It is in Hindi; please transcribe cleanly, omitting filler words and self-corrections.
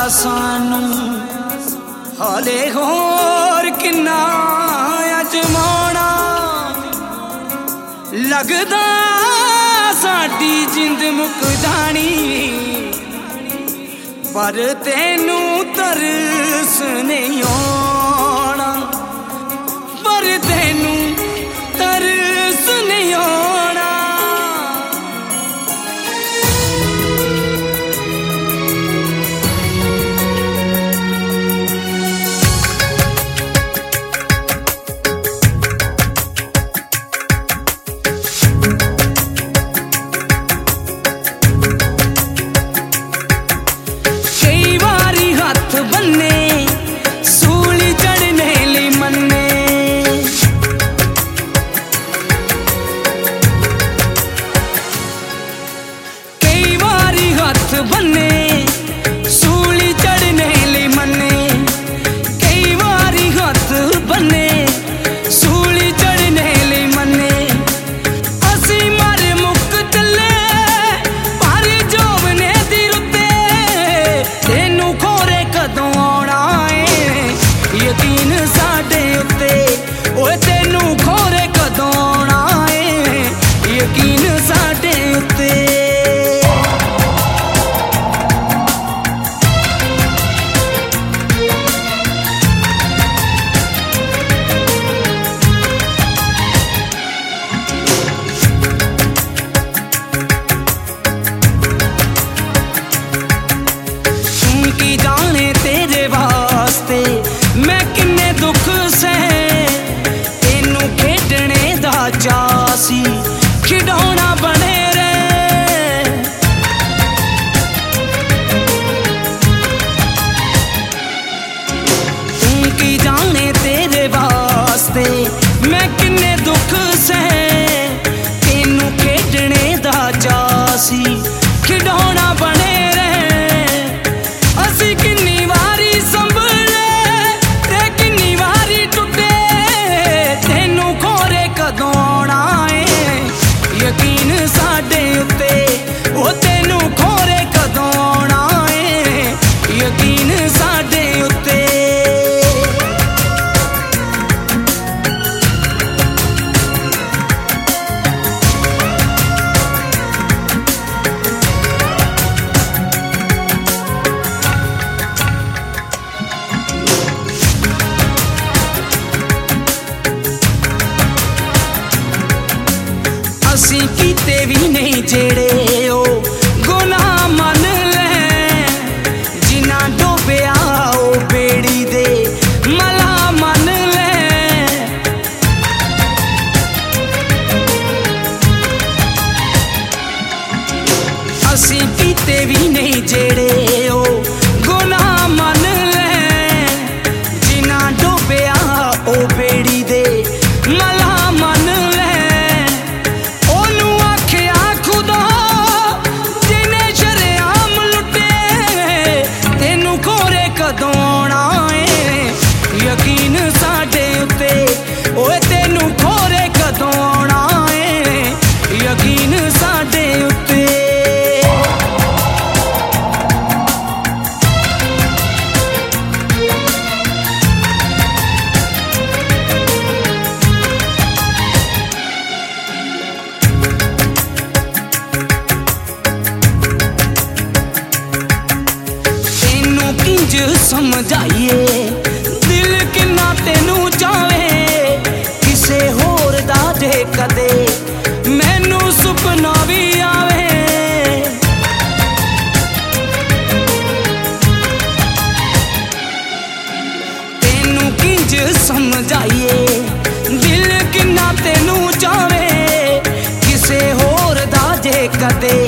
सानू हाले होर किन्ना अजमाना लगदा साडी जिंद मुक जानी पर तेनू तरस नहीं आना पर तेनू तरस नहीं आना। बन्ने सूली चढ़ने ले मन्ने कई बारी हाथ बन्ने सूली चढ़ने ले मन्ने असी मारे मुक चले पर जोवने दी रुते तेनू खोरे कदों आना है यकीन साडे उत्ते ओए तेनू खोरे कदों आना है यकीन साडे उत्ते। की जाने तेरे वास्ते मैं किन्ने दुख से तेनू खेडने दा चासी खिडौना बने रे की जाने तेरे वास्ते मैं किन्ने दुख से तेनू खेडने दा चासी खिडौना बने यकीन साडे उत्ते ओ तेनू खोरे कदों आना है यकीन साडे उत्ते। असी कीते भी नहीं जेड़े ओ गुनाह मन ले जिना डोबिया ओ बेड़ी दे मला मन ले असी कीते भी नहीं जेड़े ओ गुनाह मन ले जिना डोबिया ओ बेड़ी दे मला मन ले कदों आना है यकीन साडे उत्ते ओए तेनू खोरे कदों आना है यकीन साडे उत्ते। किंज समझाइए दिल किन्ना तेनू चाहे किसे होर दा जे कदे मैनू सुपना भी आवे तेनू किंज समझाइए दिल किन्ना तेनू चाहे किसे होर दा जे कदे